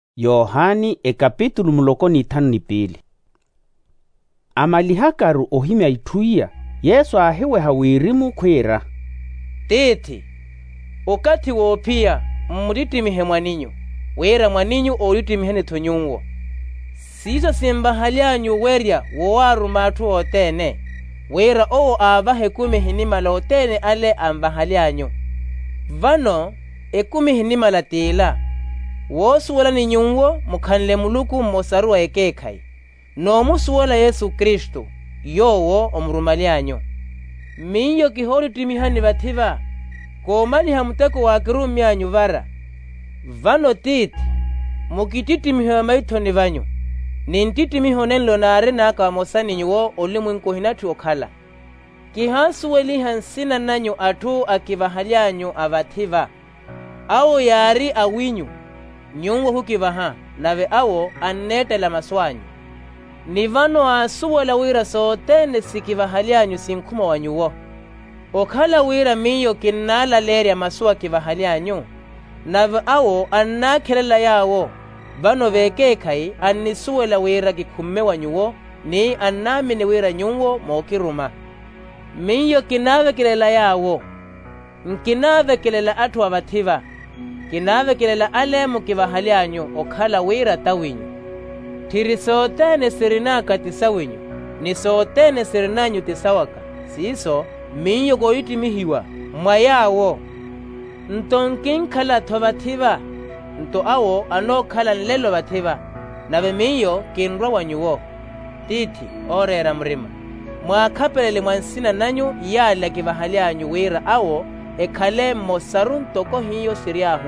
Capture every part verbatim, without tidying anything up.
Yohani ekapitulu muloko ni tano ni pili. Amalihakaru ohimya ituia Yesu ahiwe hawirimu kwira. Titi, ukati wopia mmuditimihe mwaninyu, wera mwaninyu olitimihe tunyungwo. Sizo simba halyanyu werya wowaru matu otene, wera oo abahe kumihi nimala otene ale amba halyanyu. Vano ekumihi nimala tila, wosuwala ni nyungwo mukhanle muluku mmosaru wa ekekai, no musuwala Yesu Kristo, yowo omrumalyanyu. Minyo kihori timihani batiba, komali hamuteko wakirumyanyu vara. Vano titi, mukititimihe maitoni vanyu, nintitimiho nenlo nare naka wamosani nyuwo olimu nkuhinatu okhala. Kihasuweli hansina nanyu atu akivahalyanyu abatiba, awo yari awinyu, nyungwo hukivaha, nave awo annetela maswanyu. Nivano asuwala wira sotene sikivahalyanyu sinkuma wanyuwo. Okhala wira miyo kinala lerya masua kivahalyanyu, nave awo annakelela yawo, vano vekekai annisuwela wira kikumme wanyuwo, ni annamine wira nyungwo mokiruma. Miyo kinave kilela yawo, nkinave kilela atu abatiba, kinave kilela alemu kivahalyanyu okhala wira tawinyu. Tiri sotene sirinaka tisawinyu, ni sotene sirinanyu tisawaka, siso miyo goitimihiwa mwayawo. Ntonkinkhala tobatiba, nto awo anokhala nlelo batiba, nave miyo kinrwa wanyuwo. Titi, orera mrima, mwakapelele mwansina nanyu yala kivahalyanyu wira awo ekhale mmosaru ntoko hiyo siriahu.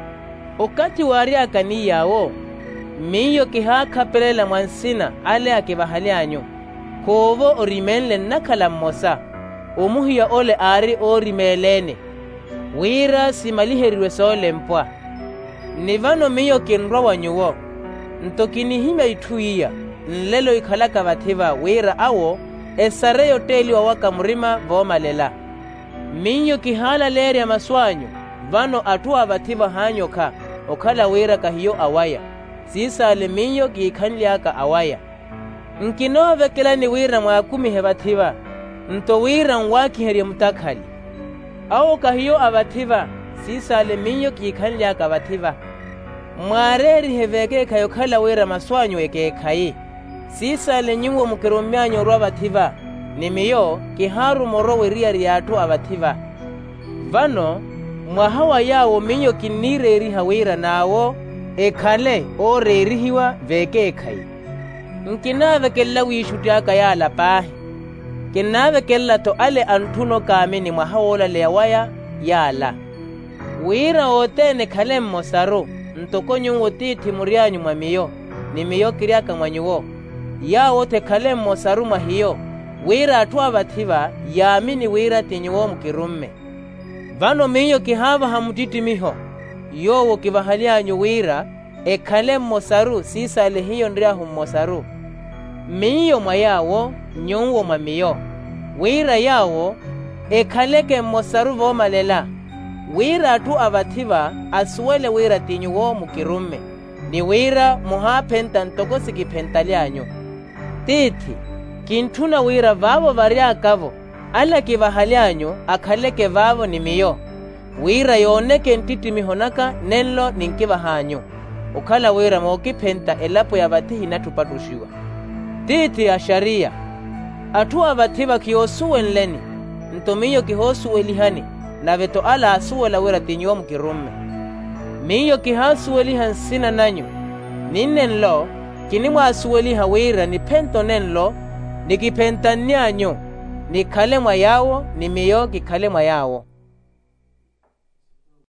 Ukati wariaka ni yawo, miyo kihakapelela mwansina ale akivahalyanyu, kovo orimenle nakhala mmosa, umuhiya ole ari orimelene, wira simaliherirwe sole mpwa. Nivano miyo kinrwa wanyuwo, ntokinihimya ituia, nlelo ikhalaka batiba wira awo, esareyo teli wawaka mrima vomalela. Miyo kihala lerya maswanyu, vano atua batiba hanyoka, okhala wira kahiyo awaya, sisale miyo kikhanliaka awaya. Nkinove kelani wira mwakumihe batiba, nto wira nwakiherye mutakhali. Awo kahiyo abatiba, sisale miyo kikhanliaka batiba. Mwareri heveke kayo khala wira maswanyu ekekai, sisale nyungwo mukirumyanyo rwa batiba, ni miyo kiharu moro wiriya riyatu abatiba. Vano, mwahawa yawo miyo kinireri hawira nawo, ekhale orerihiwa vekekai. Nkinave kella wishutiaka yala pahi, kinave kella to ale antuno kamini mwahawola lewaya yala. Wira otene khale mmosaru, ntoko nyungwo titi murianyu mwamiyo, ni miyo kiriaka mwanyuwo. Yawo te khale mmosaru mwahiyo, wira atua batiba yamini wira tinyuwo mukirumme. Vano miyo kihava hamutitimiho, yowo kivahalyanyu wira, ekhale mmosaru sisale hiyo ndriahu mmosaru. Miyo mwayawo, nyungwo mwamiyo, wira yawo, ekhaleke mmosaru vomalela. Wira atu abatiba asuwele wira tinyuwo mukirumme, ni wira muhapenta ntoko sikipentalyanyu. Titi, kintuna wira vavo variakavo, ala kivahalyanyu akhaleke vavo ni miyo. Wira yoneke ntitimihonaka nenlo ninkivahanyu, ukhala wira mokipenta elapo ya batihi natupatushiwa. Titi ya sharia, atu abatiba kiyosuwe nleni, ntomiyo kihosuwe lihani, na veto ala asuwela wira tinyuwo mukirumme. Miyo kihasuwe lihansina nanyu, ninenlo, kinimwa asuwe liha wira ni pento nenlo, nikipenta nyanyu, ni khale mwa yawo, ni miyo kikhale mwa yawo.